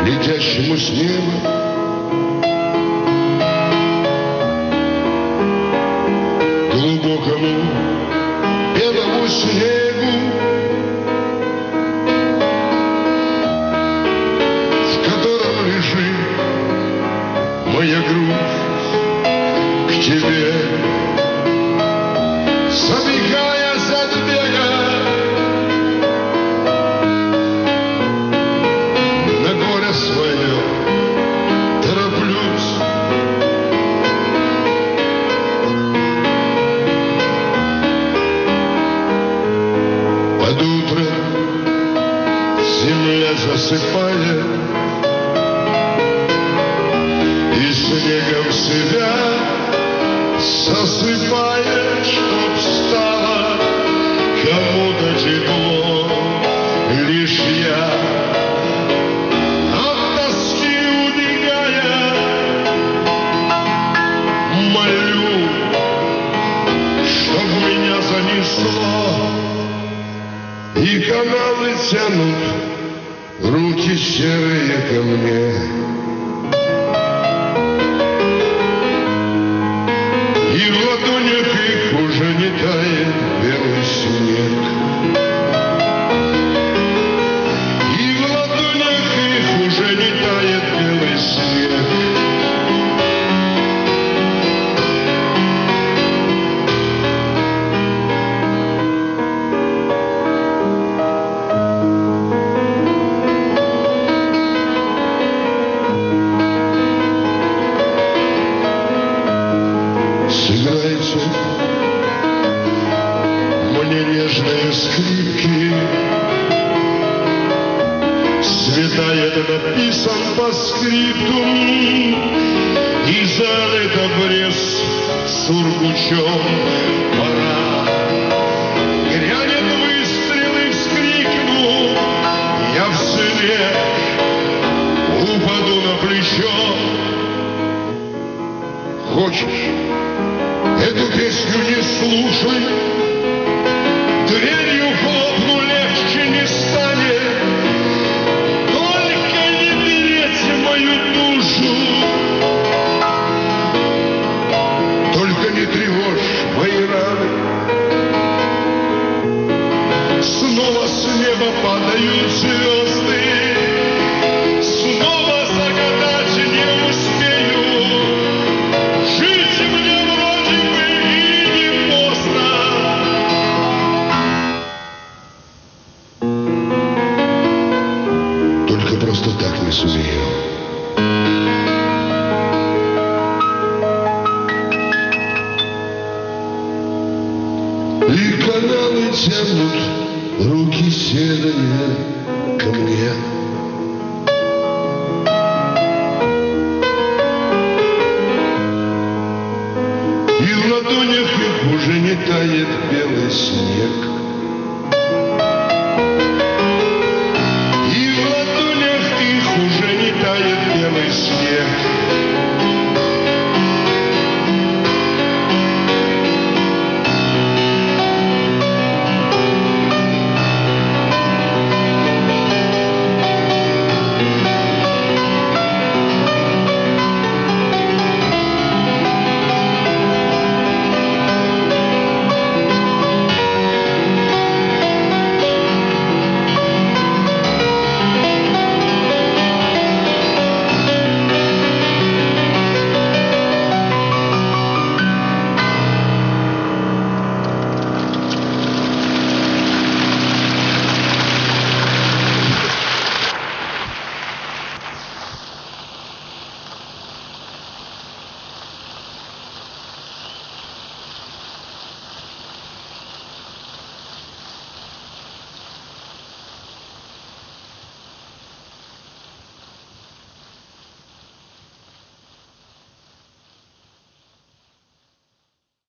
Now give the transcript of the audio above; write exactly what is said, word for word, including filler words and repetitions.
летящему с неба. Глубокому белому снегу, в котором лежит моя грудь к тебе. Забегая от бега на горе свое, тороплюсь. Под утро земля засыпает и снегом себя засыпает, чтоб стало кому-то тепло. Лишь я от тоски убегая молю, чтоб меня занесло. И каналы тянут руки серые ко мне. И в ладонях их уже не тает белый снег. И в ладонях их уже не тает белый снег. Сыграйте мне нежные скрипки. Светает написан по скрипту, и залит обрез сургучом. Пора, грянет выстрел и вскрикну, я в снег упаду на плечо. Хочешь, эту песню не слушай, дверью хлопну, легче не станет. Только не берите мою душу, только не тревожь мои раны. Снова с неба падают звезды, снова загадать не успею. Жить мне вроде бы и не поздно. Только просто так не сумею. И каналы тянут руки серые ко мне.